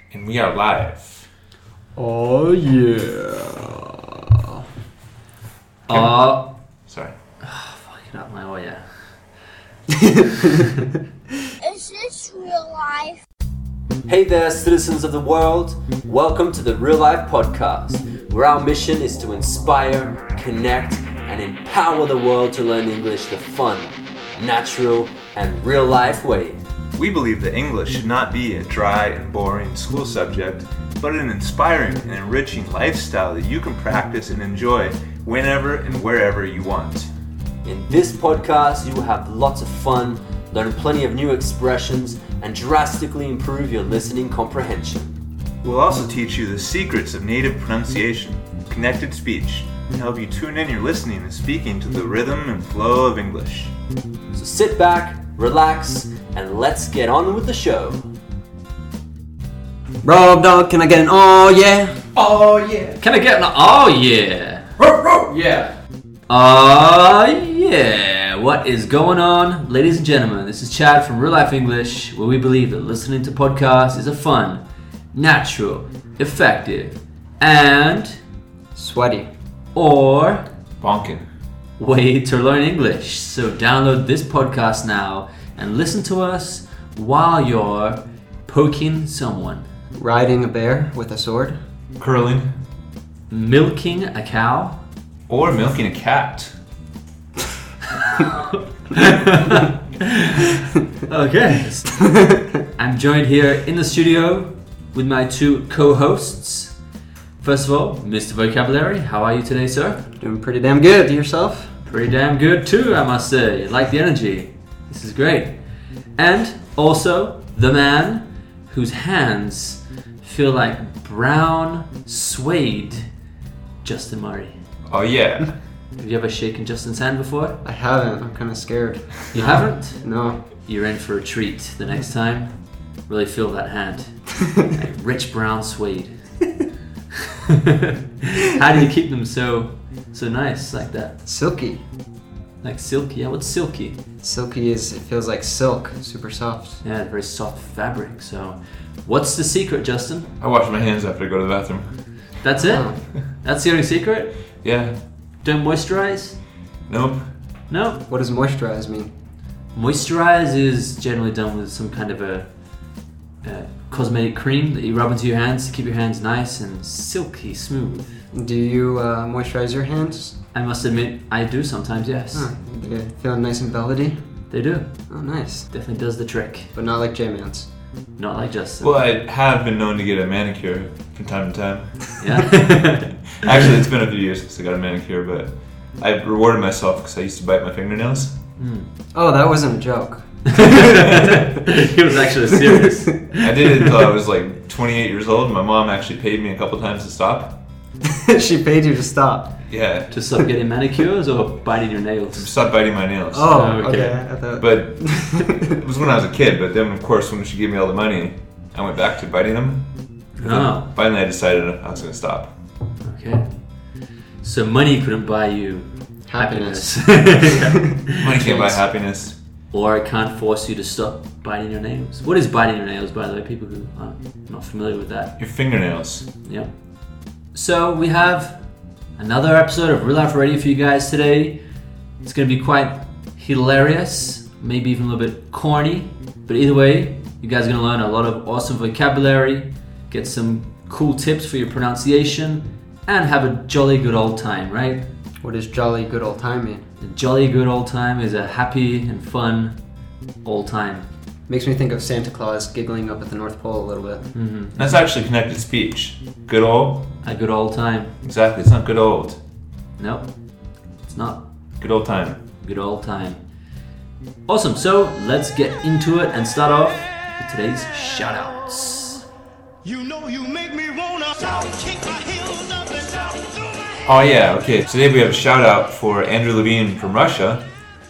And we are live. Oh yeah. Sorry. Fucking up my oh yeah. Is this real life? Hey there, citizens of the world. Welcome to the Real Life Podcast, where our mission is to inspire, connect, and empower the world to learn English the fun, natural, and real life way. We believe that English should not be a dry and boring school subject, but an inspiring and enriching lifestyle that you can practice and enjoy whenever and wherever you want. In this podcast, you will have lots of fun, learn plenty of new expressions, and drastically improve your listening comprehension. We'll also teach you the secrets of native pronunciation, connected speech, and help you tune in your listening and speaking to the rhythm and flow of English. So sit back, relax, and let's get on with the show. Rob dog, can I get an oh yeah? Oh yeah! Can I get an oh yeah? Yeah! Oh yeah! What is going on, ladies and gentlemen? This is Chad from Real Life English, where we believe that listening to podcasts is a fun, natural, effective, and Sweaty. or Bonkin. way to learn English. So download this podcast now and listen to us while you're poking someone, Riding a bear with a sword. Curling. milking a cow, Or milking a cat. Okay. I'm joined here in the studio with my two co-hosts. First of all, Mr. Vocabulary, how are you today, sir? Doing pretty damn good. Yourself? Pretty damn good too, I must say. I like the energy. This is great. And also, the man whose hands feel like brown suede, Justin Murray. Oh yeah! Have you ever shaken Justin's hand before? I haven't. I'm kind of scared. You haven't? No. You're in for a treat the next time. Really feel that hand. Like rich brown suede. How do you keep them so nice like that? Silky. Like silky? Yeah, what's silky? Silky is, it feels like silk. Super soft. Yeah, very soft fabric. So, what's the secret, Justin? I wash my hands after I go to the bathroom. That's it? Oh. That's the only secret? Yeah. Don't moisturize? Nope. No. What does moisturize mean? Moisturize is generally done with some kind of a cosmetic cream that you rub into your hands to keep your hands nice and silky smooth. Do you moisturize your hands? I must admit, I do sometimes, yes. Oh, they feeling nice and velvety? They do. Oh, nice. Definitely does the trick. But not like J-Man's. Not like Justin. Well, I have been known to get a manicure from time to time. Yeah. Actually, it's been a few years since I got a manicure, but I rewarded myself because I used to bite my fingernails. Oh, that wasn't a joke. He was actually serious. I did it until I was like 28 years old. My mom actually paid me a couple times to stop. She paid you to stop. Yeah, To stop getting manicures or biting your to nails? stop biting my nails. Oh, Okay. okay. I thought... But it was when I was a kid. But then, of course, when she gave me all the money, I went back to biting them. Oh, Finally, I decided I was going to stop. okay. So money couldn't buy you Happiness. Money can't buy happiness. Or it can't force you to stop biting your nails. What is biting your nails, by the way? People who are not familiar with that. Your fingernails. Yeah. So we have another episode of Real Life Radio for you guys today. It's going to be quite hilarious, maybe even a little bit corny. But either way, you guys are going to learn a lot of awesome vocabulary, get some cool tips for your pronunciation, and have a jolly good old time, right? What does jolly good old time mean? A jolly good old time is a happy and fun old time. Makes me think of Santa Claus giggling up at the North Pole a little bit. That's actually connected speech. Good old. A good old time. Exactly. It's not good old. Nope, it's not. Good old time. Good old time. Awesome, so let's get into it and start off with today's shoutouts. You know you make me wanna kick my heels up and down. Oh yeah. Okay. Today we have a shout out for Andrew Levine from Russia.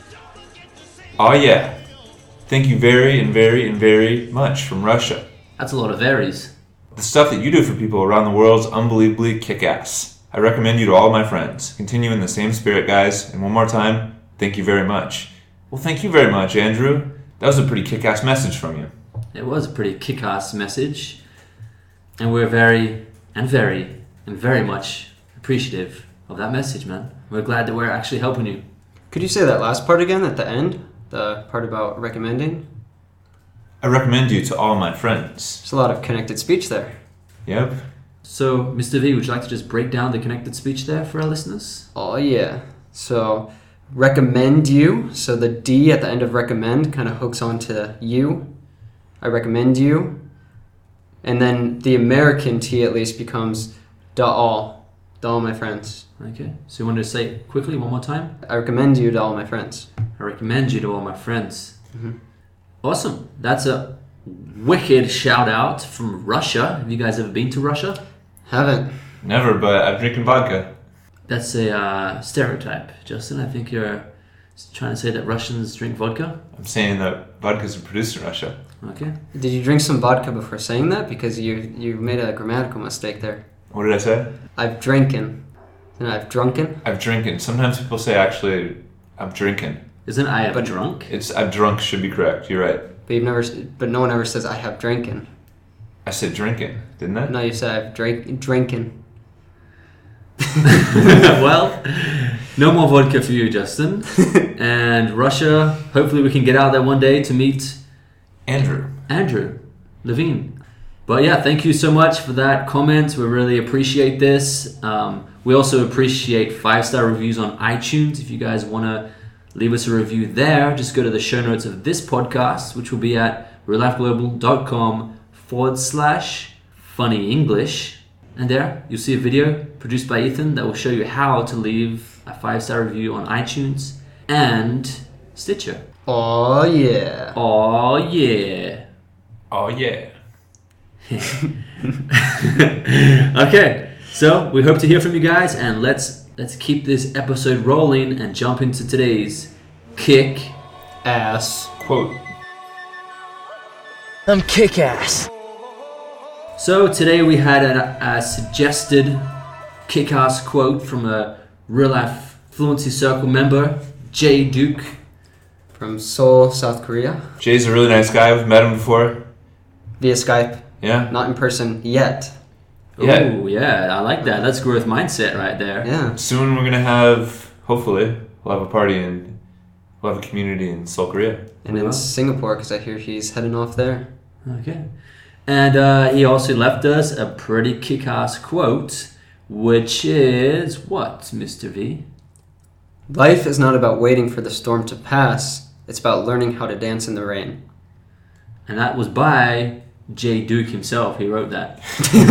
Oh yeah. Thank you very and very and very much from Russia. That's a lot of varies. The stuff that you do for people around the world is unbelievably kick-ass. I recommend you to all my friends. Continue in the same spirit, guys. And one more time, thank you very much. Well, thank you very much, Andrew. That was a pretty kick-ass message from you. It was a pretty kick-ass message. And we're very much appreciative of that message, man. We're glad that we're actually helping you. Could you say that last part again at the end? The part about recommending? I recommend you to all my friends. There's a lot of connected speech there. Yep. So, Mr. V, would you like to just break down the connected speech there for our listeners? Oh, yeah. So, recommend you. So, the D at the end of recommend kind of hooks onto you. I recommend you. And then the American T at least becomes to all my friends. Okay. So, you want to say it quickly one more time? I recommend you to all my friends. I recommend you to all my friends. Mm-hmm. Awesome. That's a wicked shout out from Russia. Have you guys ever been to Russia? Haven't. Never, but I'm drinking vodka. That's a stereotype, Justin. I think you're trying to say that Russians drink vodka. I'm saying that vodkas are produced in Russia. Okay. Did you drink some vodka before saying that? Because you made a grammatical mistake there. What did I say? I've drinking. And I've drunken. I've drinking. Sometimes people say, actually, I'm drinking. Isn't I have drunk? It's I've drunk should be correct. You're right. But no one ever says I have drinking. I said drinking, didn't I? No, you said I've drinking. Well, no more vodka for you, Justin. And Russia, hopefully we can get out there one day to meet Andrew Levine. But yeah, thank you so much for that comment. We really appreciate this. We also appreciate 5-star reviews on iTunes. If you guys want to leave us a review there, just go to the show notes of this podcast, which will be at realifeglobal.com/funny English. And there, you'll see a video produced by Ethan that will show you how to leave a 5-star review on iTunes and Stitcher. Oh, yeah. Oh, yeah. Oh, yeah. Okay, so we hope to hear from you guys, and let's keep this episode rolling and jump into today's kick-ass quote. I'm kick-ass. So today we had a suggested kick-ass quote from a Real Life Fluency Circle member, Jay Duke. From Seoul, South Korea. Jay's a really nice guy. We've met him before. Via Skype. Yeah. Not in person yet. Yeah. Ooh, yeah, I like that. That's growth mindset right there. Yeah. Soon we're going to have, hopefully, we'll have a party and we'll have a community in Seoul, Korea. And in Singapore, because I hear he's heading off there. Okay. And he also left us a pretty kick-ass quote, which is what, Mr. V? Life is not about waiting for the storm to pass. It's about learning how to dance in the rain. And that was by Jay Duke himself. He wrote that.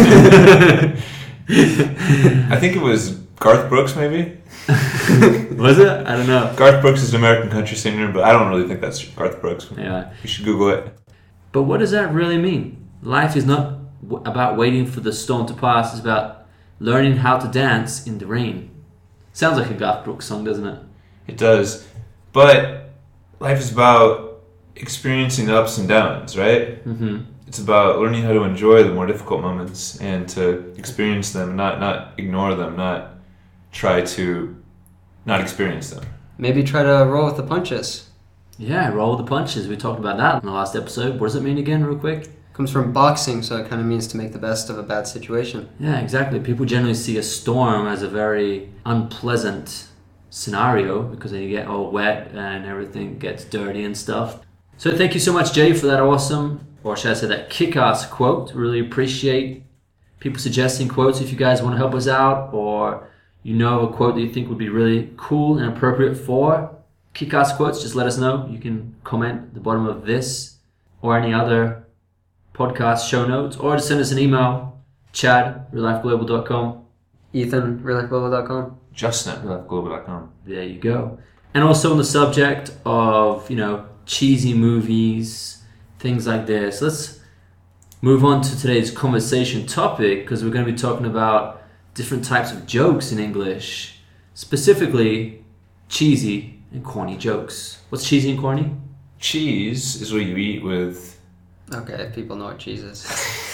I think it was Garth Brooks, maybe? Was it? I don't know. Garth Brooks is an American country singer, but I don't really think that's Garth Brooks. Yeah. You should Google it. But what does that really mean? Life is not about waiting for the storm to pass. It's about learning how to dance in the rain. Sounds like a Garth Brooks song, doesn't it? It does. But life is about experiencing the ups and downs, right? Mm-hmm. It's about learning how to enjoy the more difficult moments and to experience them, not ignore them, not try to not experience them. Maybe try to roll with the punches. Yeah, roll with the punches. We talked about that in the last episode. What does it mean again, real quick? Comes from boxing, so it kind of means to make the best of a bad situation. Yeah, exactly. People generally see a storm as a very unpleasant scenario because then you get all wet and everything gets dirty and stuff. So thank you so much, Jay, for that awesome, or should I say that kick-ass quote. Really appreciate people suggesting quotes if you guys want to help us out, or you know a quote that you think would be really cool and appropriate for kick-ass quotes, just let us know. You can comment at the bottom of this or any other podcast show notes, or just send us an email, Chad, realifeglobal.com. Ethan, realifeglobal.com. Justin at realifeglobal.com. There you go. And also on the subject of, cheesy movies, things like this, let's move on to today's conversation topic, because we're going to be talking about different types of jokes in English, specifically cheesy and corny jokes. What's cheesy and corny? Cheese is what you eat with... Okay, people know what cheese is.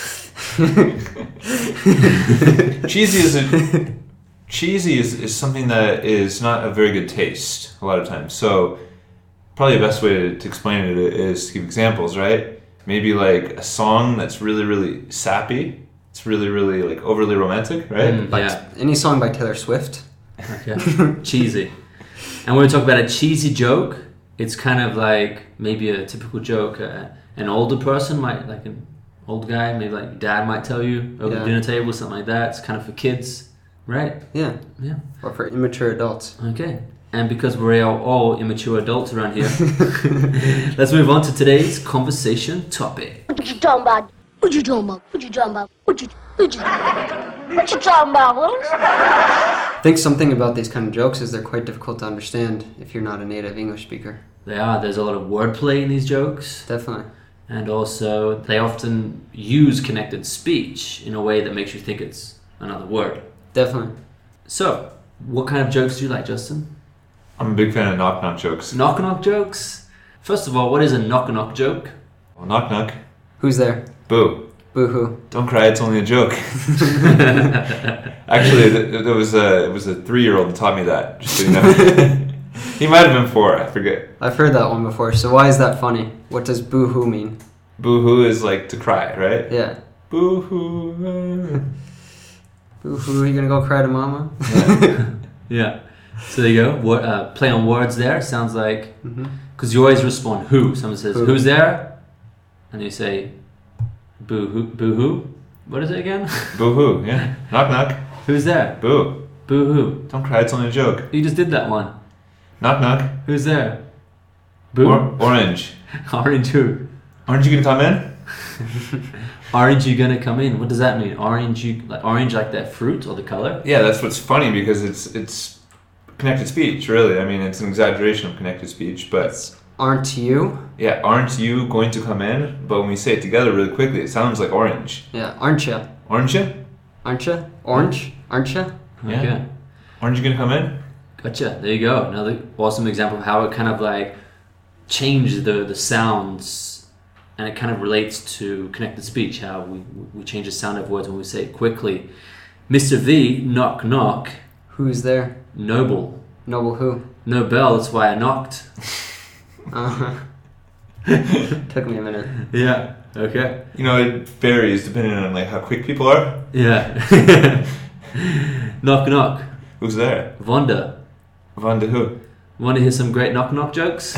Cheesy is something that is not a very good taste a lot of times. So probably the best way to explain it is to give examples, right? Maybe like a song that's really, really sappy. It's It's really, really like overly romantic, right? Yeah. Any song by Taylor Swift. Okay. Cheesy. And when we talk about a cheesy joke, it's kind of like maybe a typical joke an older person might, like an old guy, maybe like your dad might tell you over the dinner table, something like that. It's kind of for kids, right? Yeah. Yeah. Or for immature adults. Okay. And because we're all immature adults around here, let's move on to today's conversation topic. What you talking about? What you talking about? What you talking about? What you talking about, Willis? I think something about these kind of jokes is they're quite difficult to understand if you're not a native English speaker. They are. There's a lot of wordplay in these jokes. Definitely. And also, they often use connected speech in a way that makes you think it's another word. Definitely. So, what kind of jokes do you like, Justin? I'm a big fan of knock-knock jokes. Knock-knock jokes? First of all, what is a knock-knock joke? Well, knock-knock. Who's there? Boo. Boo-hoo. Don't cry, it's only a joke. Actually, it was a 3-year-old that taught me that. Just so you know. He might have been 4, I forget. I've heard that one before, so why is that funny? What does boo-hoo mean? Boo-hoo is like to cry, right? Yeah. Boo-hoo. Boo-hoo, you gonna go cry to mama? Yeah. So there you go. What, play on words there. Sounds like... Mm-hmm. Because you always respond, who? Someone says, Who. who's there? And you say, boo-hoo. Boo-hoo? What is it again? Boo-hoo, yeah. Knock-knock. Who's there? Boo. Boo-hoo. Don't cry, it's only a joke. You just did that one. Knock-knock. Who's there? Boo? Orange. Orange who? Aren't you gonna come in? Aren't you gonna come in? What does that mean? Orange like that fruit or the color? Yeah, that's what's funny because it's connected speech, really. I mean, it's an exaggeration of connected speech, but... Aren't you? Yeah, aren't you going to come in? But when we say it together really quickly, it sounds like orange. Yeah, aren't ya? Aren't you? Aren't ya? Orange? Aren't ya? Yeah. Okay. Aren't you gonna come in? Gotcha. There you go. Another awesome example of how it kind of like changed the sounds, and it kind of relates to connected speech, how we change the sound of words when we say it quickly. Mr. V, knock knock. Who's there? Noble. Noble who? No bell, that's why I knocked. Uh-huh. Took me a minute. Yeah. Okay. You know, it varies depending on like how quick people are. Yeah. Knock knock. Who's there? Vonda. Vonda who? Want to hear some great knock knock jokes?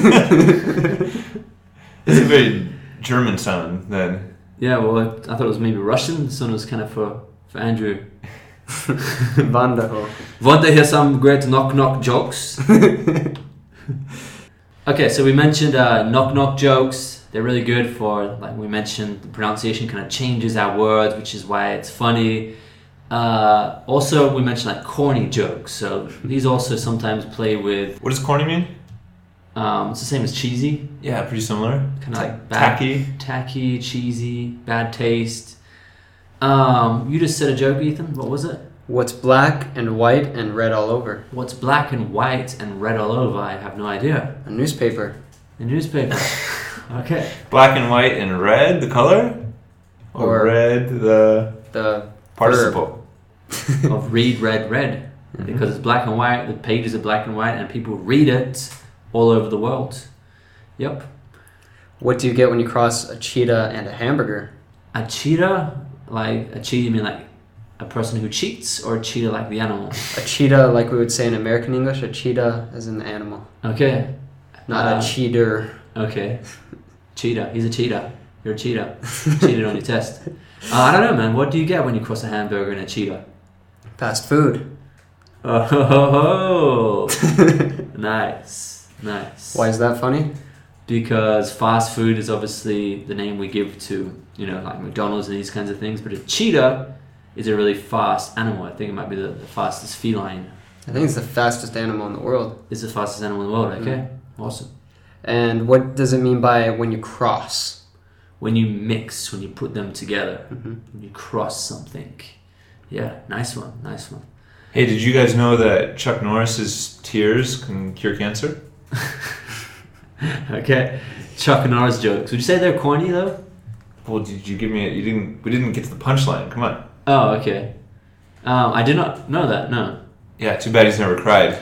It's a very German sound then. Yeah, well, I thought it was maybe Russian. This one was kind of for Andrew. Wonderful. Want to hear some great knock knock jokes? Okay, so we mentioned knock knock jokes. They're really good for, like we mentioned, the pronunciation kind of changes our words, which is why it's funny. Also, we mentioned like corny jokes. So these also sometimes play with. What does corny mean? It's the same as cheesy. Yeah, pretty similar. Kind of like tacky. Tacky, cheesy, bad taste. You just said a joke, Ethan. What was it? What's black and white and red all over? What's black and white and red all over? I have no idea. A newspaper. The newspaper. Okay. Black and white and red, the color? Or red, The participle? Of read, red, red. Because it's black and white, the pages are black and white, and people read it all over the world. Yep. What do you get when you cross a cheetah and a hamburger? A cheetah? Like, a cheetah, you mean like a person who cheats, or a cheetah like the animal? A cheetah, like we would say in American English, a cheetah as an animal. Okay. Not a cheater. Okay. Cheetah. He's a cheetah. You're a cheetah. Cheated on your test. I don't know, man. What do you get when you cross a hamburger and a cheetah? Fast food. Oh, nice. Nice. Why is that funny? Because fast food is obviously the name we give to, you know, like McDonald's and these kinds of things. But a cheetah is a really fast animal. I think it might be the fastest feline. I think it's the fastest animal in the world. It's the fastest animal in the world. Okay. Awesome. And what does it mean by when you cross? When you mix, when you put them together, Mm-hmm. when you cross something. Yeah, nice one. Nice one. Hey, did you guys know that Chuck Norris's tears can cure cancer? Okay. Chuck Norris jokes. Would you say they're corny though? Well, did you give me we didn't get to the punchline. Come on. Oh, okay. I did not know that, no. Yeah, too bad he's never cried.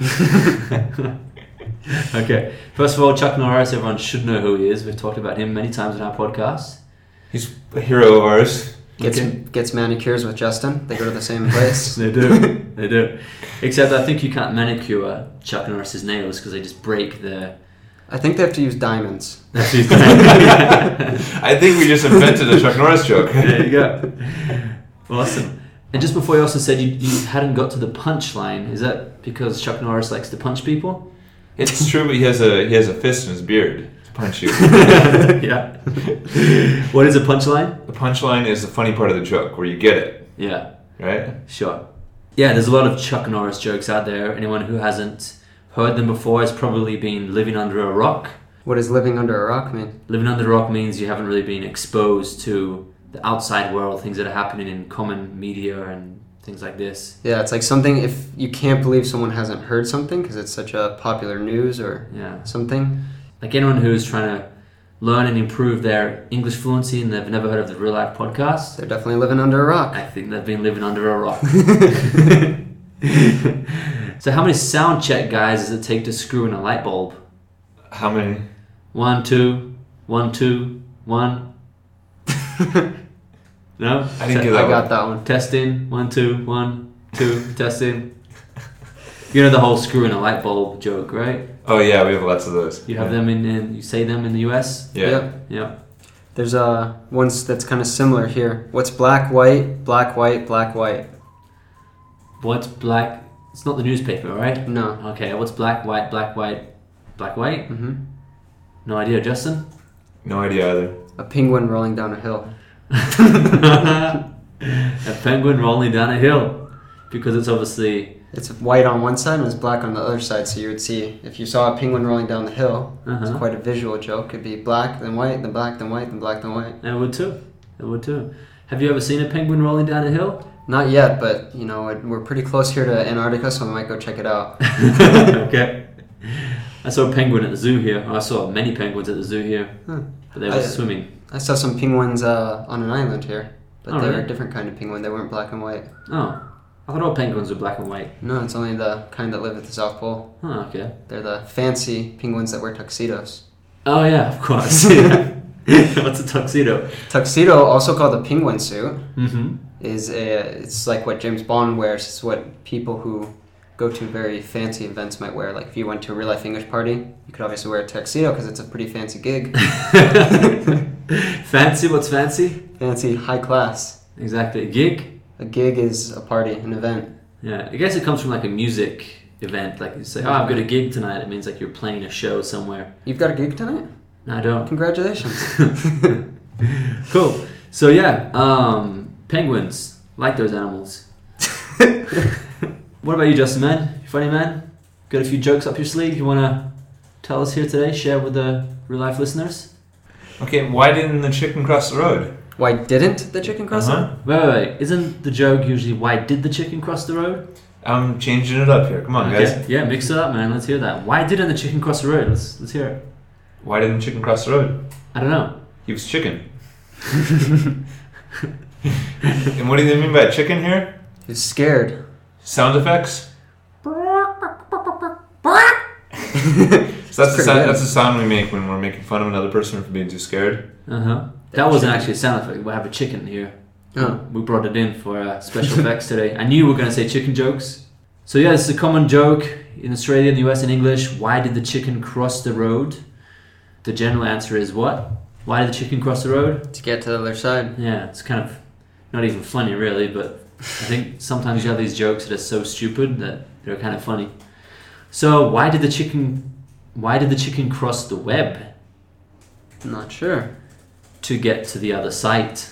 Okay. First of all, Chuck Norris, everyone should know who he is. We've talked about him many times in our podcast. He's a hero of ours. Gets manicures with Justin. They go to the same place. They do. They do. Except I think you can't manicure Chuck Norris's nails because they just break the... I think they have to use diamonds. I think we just invented a Chuck Norris joke. There you go. Awesome. And just before you also said you hadn't got to the punchline. Is that because Chuck Norris likes to punch people? It's true, but he has a fist in his beard to punch you. Yeah. What is a punchline? The punchline is the funny part of the joke where you get it, Yeah. right? Sure. Yeah, there's a lot of Chuck Norris jokes out there. Anyone who hasn't heard them before has probably been living under a rock. What does living under a rock mean? Living under a rock means you haven't really been exposed to the outside world, things that are happening in common media and things like this. Yeah, it's like something, if you can't believe someone hasn't heard something because it's such a popular news or something. Like anyone who's trying to learn and improve their English fluency and they've never heard of the Real Life podcast, They're definitely living under a rock. I think they've been living under a rock. So how many sound check guys does it take to screw in a light bulb? How many? 1, 2, 1, 2, 1. No? I didn't get that I got that one. Testing. 1, 2, 1, 2, testing. You know the whole screw in a light bulb joke, right? Oh yeah, we have lots of those. You have them you say them in the US? Yeah. Yep. Yeah. There's ones that's kind of similar here. What's black, white, black, white, black, white? What's black? It's not the newspaper, right? No. Okay, what's black, white, black, white, black, white? Mm-hmm. No idea, Justin? No idea either. A penguin rolling down a hill. A penguin rolling down a hill. Because it's obviously... It's white on one side and it's black on the other side. So you would see, if you saw a penguin rolling down the hill, it's quite a visual joke. It'd be black, then white, then black, then white, then black, then white. It would too. It would too. Have you ever seen a penguin rolling down a hill? Not yet, but you know we're pretty close here to Antarctica, so I might go check it out. Okay. I saw a penguin at the zoo here. I saw many penguins at the zoo here, but they were swimming. I saw some penguins on an island here, but they were really? a different kind of penguin. They weren't black and white. Oh, I thought all penguins were black and white. No, it's only the kind that live at the South Pole. Oh, okay. They're the fancy penguins that wear tuxedos. Oh yeah, of course. What's a tuxedo? Tuxedo, also called a penguin suit, Mm-hmm. it's like what James Bond wears. It's what people who go to very fancy events might wear. Like if you went to a real life English party, you could obviously wear a tuxedo because it's a pretty fancy gig. Fancy? What's fancy? Fancy, high class. Exactly. A gig? A gig is a party, an event. Yeah. I guess it comes from like a music event. Like you say, oh, I've got a gig tonight. It means like you're playing a show somewhere. You've got a gig tonight? No, I don't. Congratulations. Cool. So yeah, penguins. Like those animals. What about you, Justin, man? You funny man? Got a few jokes up your sleeve you want to tell us here today? Share with the real life listeners? Okay, why didn't the chicken cross the road? Why didn't the chicken cross it? Wait. Isn't the joke usually why did the chicken cross the road? I'm changing it up here. Come on, guys. Yeah, mix it up, man. Let's hear that. Why didn't the chicken cross the road? Let's hear it. Why didn't the chicken cross the road? I don't know. He was chicken. And what do you mean by chicken here? He's scared. Sound effects? So that's the sound we make when we're making fun of another person for being too scared. That wasn't actually a sound effect. We have a chicken here. Oh. We brought it in for special effects today. I knew we were going to say chicken jokes. So yeah, it's a common joke in Australia, in the US, in English. Why did the chicken cross the road? The general answer is what? Why did the chicken cross the road? To get to the other side. Yeah, it's kind of not even funny really, but I think sometimes you have these jokes that are so stupid that they're kind of funny. So why did the chicken cross the web? Not sure. To get to the other site.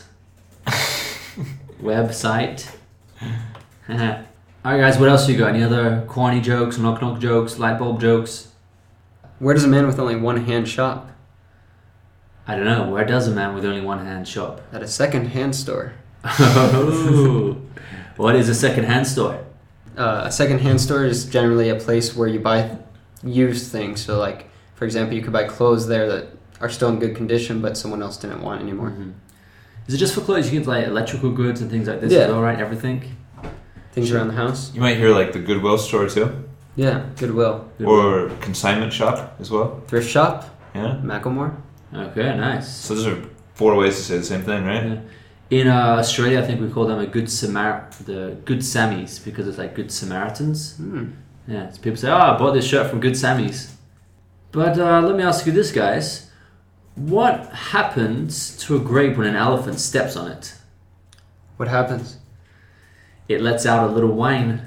Website. Alright guys, what else you got? Any other corny jokes, knock jokes, light bulb jokes? Where does a man with only one hand shop? I don't know. Where does a man with only one hand shop? At a second-hand store. Oh. What is a second-hand store? A second-hand store is generally a place where you buy used things. So, like, for example, you could buy clothes there that are still in good condition, but someone else didn't want anymore. Mm-hmm. Is it just for clothes? You get like electrical goods and things like this Yeah. as well, right? Everything? Things around the house. You might hear like the Goodwill store too. Yeah, Goodwill. Or consignment shop as well. Thrift shop. Yeah. Macklemore. Okay, nice. So those are 4 ways to say the same thing, right? Yeah. In Australia, I think we call them the Good Sammies because it's like Good Samaritans. Yeah, so people say, I bought this shirt from Good Sammies. But let me ask you this, guys. What happens to a grape when an elephant steps on it? What happens? It lets out a little wine.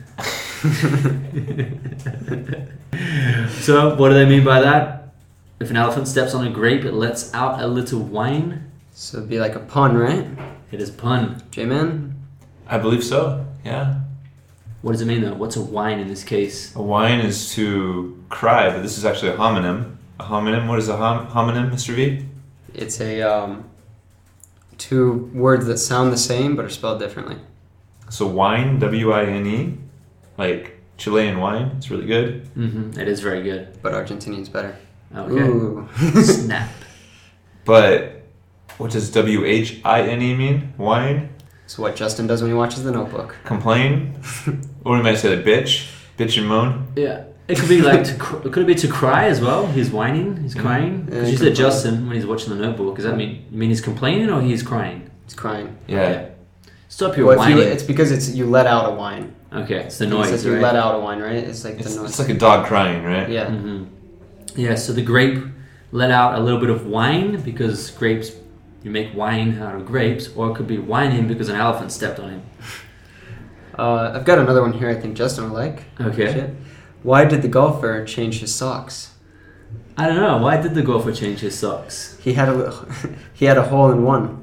So, what do they mean by that? If an elephant steps on a grape, it lets out a little wine. So it'd be like a pun, right? It is pun. J-Man? I believe so. Yeah. What does it mean though? What's a wine in this case? A whine is to cry, but this is actually a homonym. A homonym. What is a homonym, Mr. V? It's a two words that sound the same but are spelled differently. So wine, W-I-N-E, like Chilean wine. It's really good. Mm-hmm. It is very good. But Argentinian's better. Okay. Ooh. Snap. But what does W-H-I-N-E mean? Wine? So what Justin does when he watches The Notebook. Complain? Or we might say like bitch? Bitch and moan? Yeah. It could be like could it be to cry as well? He's whining, he's crying. Because you said Justin when he's watching The Notebook. Does that mean he's complaining or he's crying? He's crying. Yeah. Okay. Stop your Well, whining. it's because you let out a whine. Okay, it's the It noise, says right? you let out a whine, right? It's like the It's noise. like a dog crying, right? Yeah. Mm-hmm. Yeah, so the grape let out a little bit of wine because grapes, you make wine out of grapes, or it could be whining because an elephant stepped on him. I've got another one here I think Justin will like. Okay. Shit. Why did the golfer change his socks? I don't know. Why did the golfer change his socks? He had a hole in one.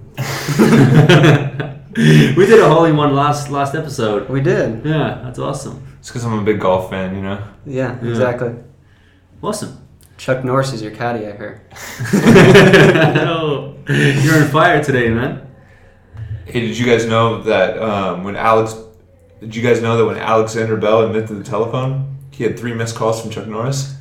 We did a hole in one last episode. We did. Yeah, that's awesome. It's because I'm a big golf fan, you know? Yeah, exactly. Awesome. Chuck Norris is your caddy, I heard. Oh, you're on fire today, man. Hey, did you guys know that when Alexander Bell invented the telephone, he had 3 missed calls from Chuck Norris?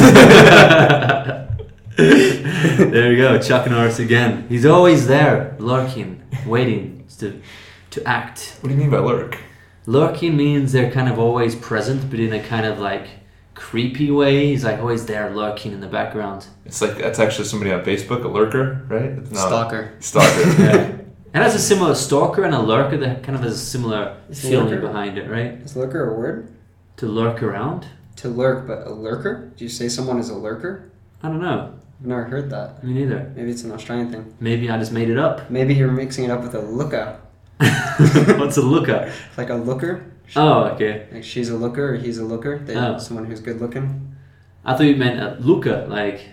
There you go, Chuck Norris again. He's always there, lurking, waiting to act. What do you mean by lurk? Lurking means they're kind of always present, but in a kind of like creepy way. He's like always there, lurking in the background. It's like that's actually somebody on Facebook, a lurker, right? It's not Stalker. Stalker. Yeah. It has a similar stalker and a lurker that kind of has a similar feeling lurker? behind it, right? Is lurker a word? To lurk around? To lurk, but a lurker? Do you say someone is a lurker? I don't know. I've never heard that. Me neither. Maybe it's an Australian thing. Maybe I just made it up. Maybe you're mixing it up with a looker. What's a looker? Like a looker? Oh, okay. Like she's a looker or he's a looker. Oh. Someone who's good looking. I thought you meant a luca, like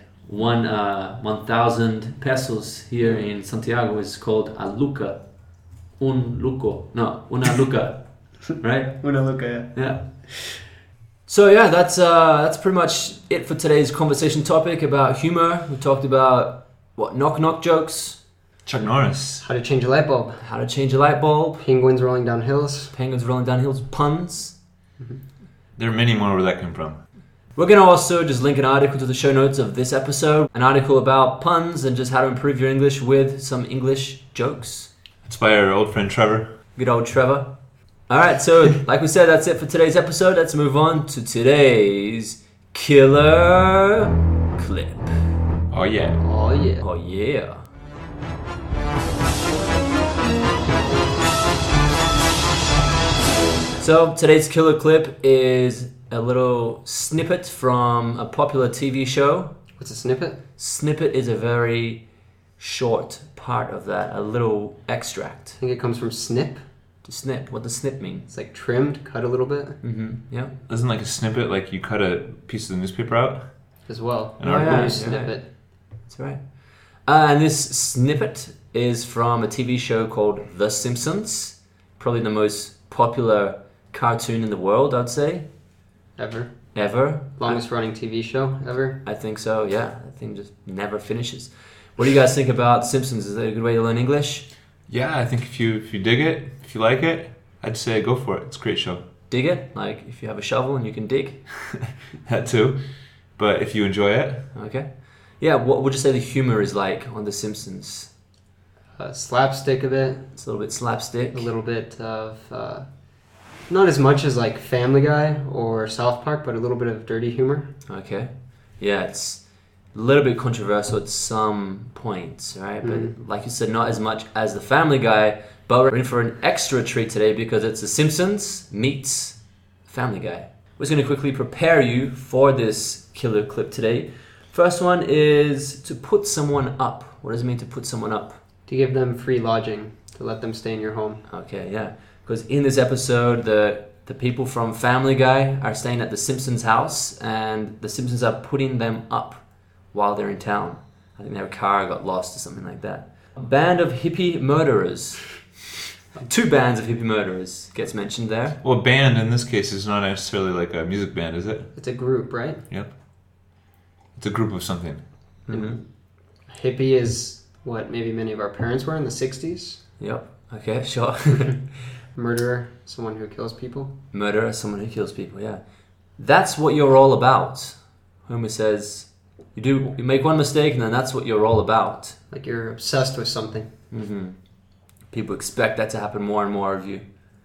1,000 pesos here in Santiago is called a luca. Un luco. No, una luca. Right? Una looker, yeah. Yeah. So yeah, that's pretty much it for today's conversation topic about humor. We talked about knock jokes, Chuck Norris. How to change a light bulb. how to change a light bulb, Penguins rolling down hills. penguins rolling down hills, puns. There are many more where that came from. We're going to also just link an article to the show notes of this episode, an article about puns and just how to improve your English with some English jokes. It's by our old friend Trevor. Good old Trevor. Alright, so like we said, that's it for today's episode. Let's move on to today's killer clip. Oh yeah. Oh yeah. Oh yeah. So today's killer clip is a little snippet from a popular TV show. What's a snippet? Snippet is a very short part of that, a little extract. I think it comes from snip. To snip, what does snip mean? It's like trimmed, cut a little bit Mm-hmm. Yeah. Isn't like a snippet like you cut a piece of the newspaper out? as well. An article? yeah, You snip yeah. it. That's right. And this snippet is from a TV show called The Simpsons. Probably the most popular cartoon in the world, I'd say. Ever. Longest running TV show ever. I think so, yeah. That thing just never finishes. What do you guys think about Simpsons? Is that a good way to learn English? Yeah, I think if you dig it, if you like it, I'd say go for it. It's a great show. Dig it? Like, if you have a shovel and you can dig? That too. But if you enjoy it, Okay. Yeah, what would you say the humor is like on The Simpsons? Slapstick a bit. It's a little bit slapstick. A little bit of... not as much as like Family Guy or South Park, but a little bit of dirty humor. Okay. Yeah, it's a little bit controversial at some points, right? But like you said, not as much as the Family Guy, But we're in for an extra treat today because it's The Simpsons meets Family Guy. We're just going to quickly prepare you for this killer clip today. First one is to put someone up. What does it mean to put someone up? To give them free lodging, to let them stay in your home. Okay, yeah. Because in this episode, the people from Family Guy are staying at the Simpsons' house, and the Simpsons are putting them up while they're in town. I think their car got lost or something like that. A band of hippie murderers. 2 bands of hippie murderers gets mentioned there. Well, band in this case is not necessarily like a music band, is it? It's a group, right? Yep. It's a group of something. Mm-hmm. Hippie is what maybe many of our parents were in the 60s. Yep. Okay, sure. Murderer, someone who kills people. Murderer, someone who kills people, yeah. That's what you're all about. Homer says, you make one mistake and then that's what you're all about. Like you're obsessed with something. Mm-hmm. People expect that to happen more and more of you.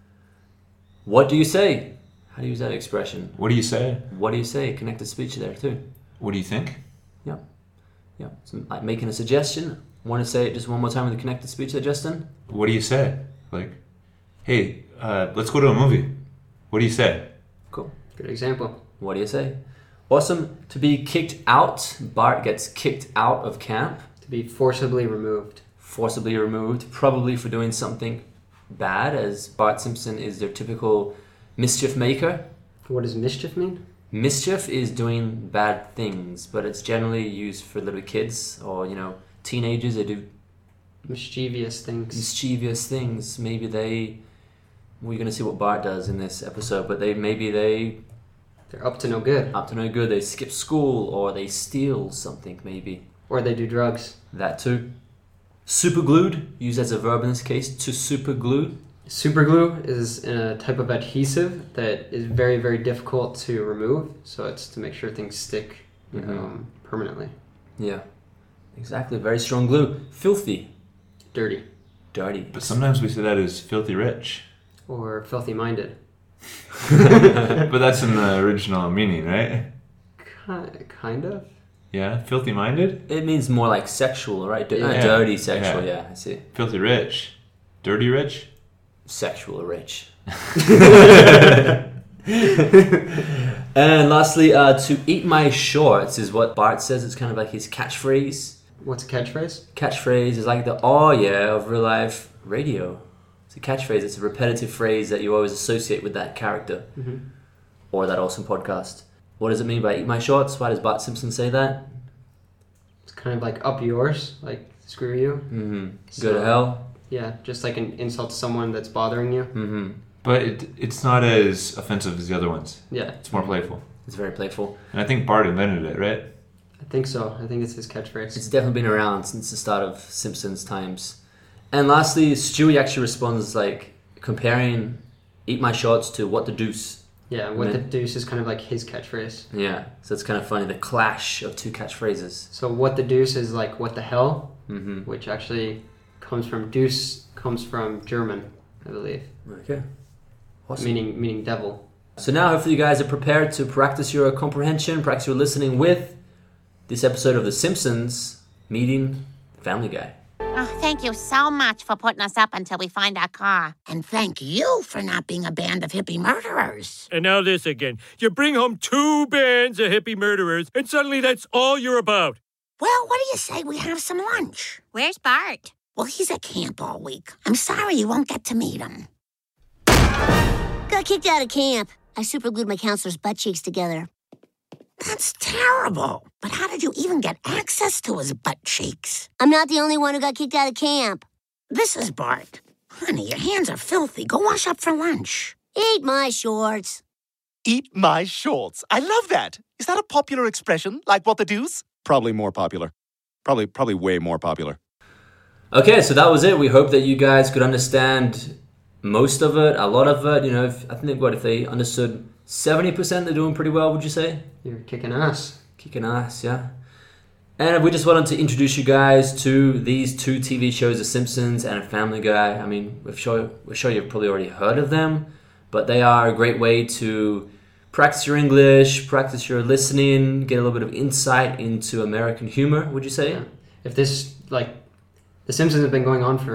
What do you say? How do you use that expression? What do you say? What do you say? Connected speech there too. What do you think? Yeah. Yeah. So, like making a suggestion. Want to say it just one more time with the connected speech there, Justin? What do you say? Like, hey, let's go to a movie. What do you say? Cool. Good example. What do you say? Awesome. To be kicked out. Bart gets kicked out of camp. To be forcibly removed. Forcibly removed, probably for doing something bad, as Bart Simpson is their typical mischief maker. What does mischief mean? Mischief is doing bad things, but it's generally used for little kids or, teenagers. They do Mischievous things. Maybe we're going to see what Bart does in this episode, but they're up to no good. up to no good. They skip school or they steal something, maybe. Or they do drugs. That too. Superglued, used as a verb in this case, to superglue. Superglue is a type of adhesive that is very, very difficult to remove. So it's to make sure things stick permanently. Yeah, exactly. Very strong glue. Filthy. Dirty. Dirty. But sometimes we say that as filthy rich. Or filthy minded. But that's in the original meaning, right? Kind of. Yeah, filthy minded? It means more like sexual, right? Yeah. Dirty sexual, yeah, I see. Filthy rich. Dirty rich? Sexual rich. And lastly, to eat my shorts is what Bart says. It's kind of like his catchphrase. What's a catchphrase? Catchphrase is like the oh yeah of real life radio. It's a catchphrase. It's a repetitive phrase that you always associate with that character or that awesome podcast. What does it mean by eat my shorts? Why does Bart Simpson say that? It's kind of like up yours, like screw you. Mm-hmm. So, Go to hell. Yeah, just like an insult to someone that's bothering you. Mm-hmm. But it's not as offensive as the other ones. Yeah. It's more playful. It's very playful. And I think Bart invented it, right? I think so. I think it's his catchphrase. It's definitely been around since the start of Simpsons times. And lastly, Stewie actually responds like comparing eat my shorts to what the deuce. Yeah, what the deuce is kind of like his catchphrase. Yeah, so it's kind of funny, the clash of two catchphrases. So what the deuce is like what the hell, Mm-hmm. which actually comes from German, I believe. Okay. Awesome. Meaning devil. So now hopefully you guys are prepared to practice your comprehension, practice your listening with this episode of The Simpsons meeting Family Guy. Oh, thank you so much for putting us up until we find our car. And thank you for not being a band of hippie murderers. And now this again. You bring home 2 bands of hippie murderers, and suddenly that's all you're about. Well, what do you say we have some lunch? Where's Bart? Well, he's at camp all week. I'm sorry you won't get to meet him. Got kicked out of camp. I superglued my counselor's butt cheeks together. That's terrible. But how did you even get access to his butt cheeks? I'm not the only one who got kicked out of camp. This is Bart. Honey, your hands are filthy. Go wash up for lunch. Eat my shorts. Eat my shorts. I love that. Is that a popular expression, like what the deuce? Probably more popular. Probably way more popular. Okay, so that was it. We hope that you guys could understand most of it, a lot of it. If they understood 70%, they're doing pretty well, would you say? You're kicking ass. Kicking ass, yeah. And we just wanted to introduce you guys to these 2 TV shows, The Simpsons and Family Guy. I mean, we're sure you've probably already heard of them, but they are a great way to practice your English, practice your listening, get a little bit of insight into American humor, would you say? Yeah. If this, The Simpsons have been going on for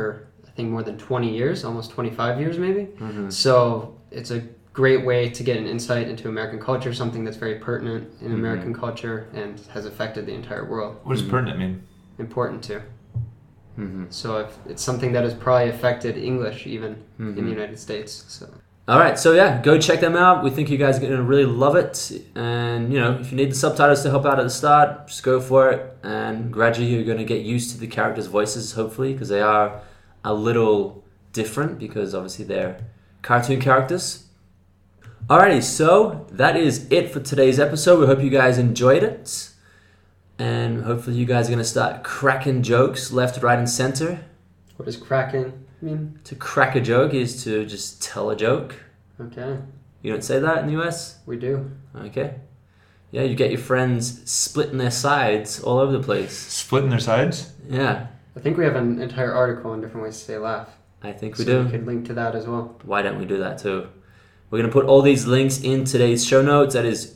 I think, more than 20 years, almost 25 years maybe. So it's a great way to get an insight into American culture, something that's very pertinent in American culture and has affected the entire world. What does pertinent mean? Important to. So if it's something that has probably affected English even in the United States. So. All right, so yeah, go check them out. We think you guys are going to really love it. And, you know, if you need the subtitles to help out at the start, just go for it. And gradually you're going to get used to the characters' voices, hopefully, because they are a little different because obviously they're cartoon characters. Alrighty, so that is it for today's episode. We hope you guys enjoyed it. And hopefully you guys are going to start cracking jokes left, right, and center. What does cracking mean? To crack a joke is to just tell a joke. Okay. You don't say that in the US? We do. Okay. Yeah, you get your friends splitting their sides all over the place. Splitting their sides? Yeah. I think we have an entire article on different ways to say laugh. I think we So do. we could link to that as well. Why don't we do that too? We're going to put all these links in today's show notes. That is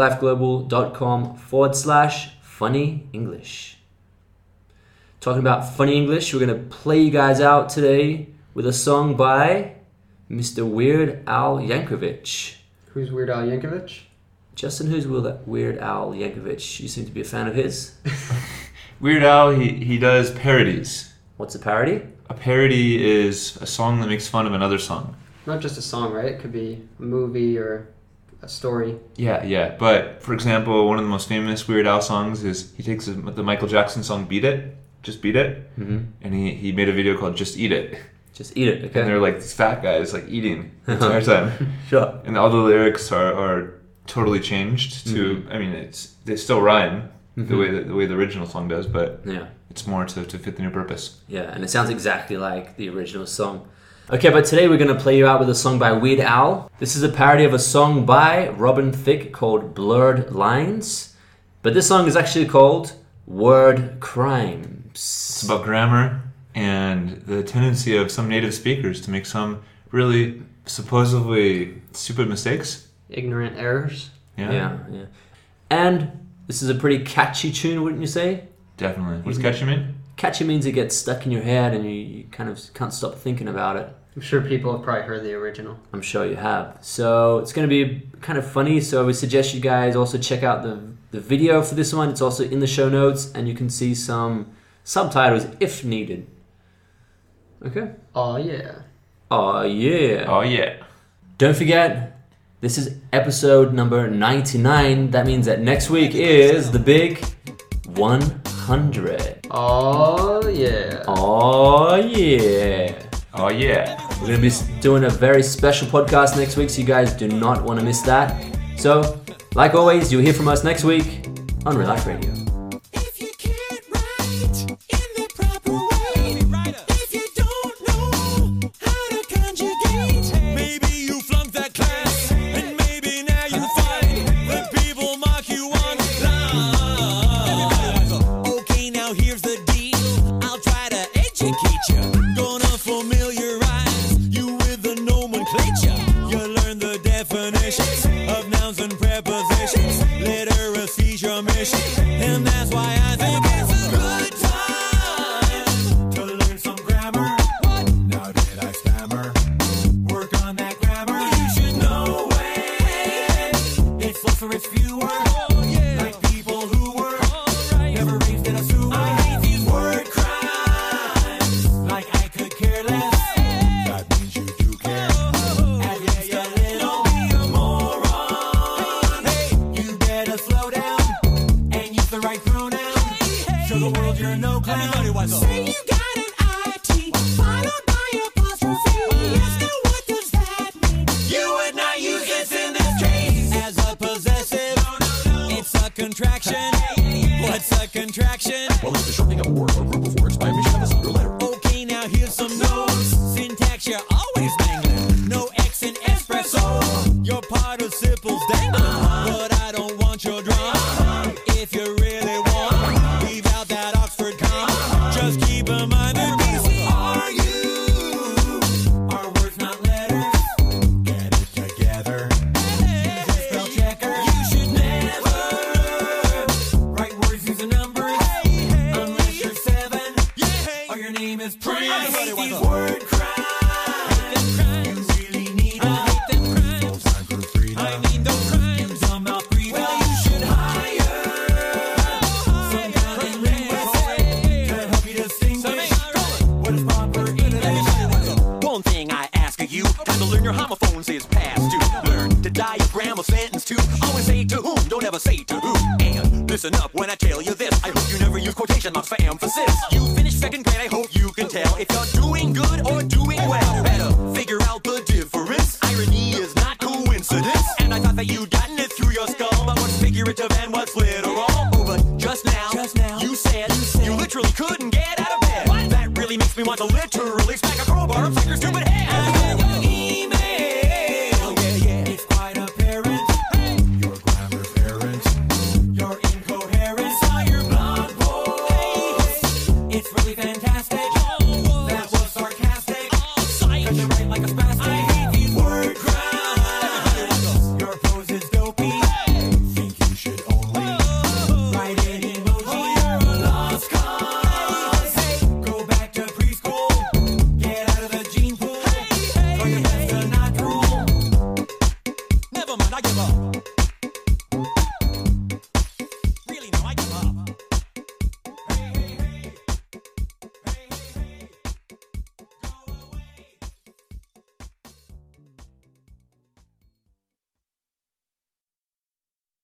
reallifeglobal.com/funny English. Talking about funny English, we're going to play you guys out today with a song by Mr. Weird Al Yankovic. Who's Weird Al Yankovic? Justin, who's Weird Al Yankovic? You seem to be a fan of his. Weird Al, he does parodies. What's a parody? A parody is a song that makes fun of another song. Not just a song, right? It could be a movie or a story. Yeah. But, for example, one of the most famous Weird Al songs is he takes the Michael Jackson song Beat It, Just Beat It, and he made a video called Just Eat It. Just eat it, okay? And they're like these fat guys like eating the entire time. Sure. And all the lyrics are totally changed to, I mean, they still rhyme the way the original song does, but Yeah. it's more to fit the new purpose. Yeah, and it sounds exactly like the original song. Okay, but today we're going to play you out with a song by Weird Al. This is a parody of a song by Robin Thicke called Blurred Lines. But this song is actually called Word Crimes. It's about grammar and the tendency of some native speakers to make some really supposedly stupid mistakes. Ignorant errors. Yeah. And this is a pretty catchy tune, wouldn't you say? Definitely. What does catchy mean? Catchy means it gets stuck in your head and you kind of can't stop thinking about it. I'm sure people have probably heard the original. I'm sure you have. So it's going to be kind of funny. So we suggest you guys also check out the video for this one. It's also in the show notes and you can see some subtitles if needed. Okay? Oh, yeah. Oh, yeah. Oh, yeah. Don't forget, this is episode number 99. That means that next week is the big 100. Oh, yeah. Oh, yeah. Oh, yeah. We're going to be doing a very special podcast next week, so you guys do not want to miss that. So, like always, you'll hear from us next week on Real Life Radio. If you can't write in the proper way, if you don't know how to conjugate, maybe you flunked that class, and maybe now you find that people mock you online. Okay, now here's the deal. I'll try to educate you. Gonna familiarize you with the nomenclature. You learn the definitions of nouns and prepositions. Literacy's your mission, and that's why I think it's a good time to learn some grammar. Now did I stammer? Work on that grammar. You should know it. It's less or it's fewer. Like people who were never raised in a sewer. I hate these word crimes. Like I could care less. That means you do care. At least a little. Be a moron. Hey, you better slow down and use the right pronoun. Show the world you're no clown. Say you got an IT followed by apostrophe. Yes, now what does that mean? You would not use this in this case as a possessive. It's a contraction. What's a contraction? Well, it's the shortening of a word or group of words by omission of a single letter. Okay, now here's some notes. Syntax, you're always mangling. No X in espresso. Your participles dangling. But I don't want your drama. If you really want, leave out that Oxford comma. Just keep in mind that these are you. Are words not letters? Get it together. Use a spell checker. You should never write words using numbers unless you're 7 or your name is Prince. I hate these words. Time to learn your homophones is past due. Learn to diagram a sentence too. Always say to whom, don't ever say to who. And listen up when I tell you this. I hope you never use quotation marks for emphasis. You finished second grade, I hope you can tell. If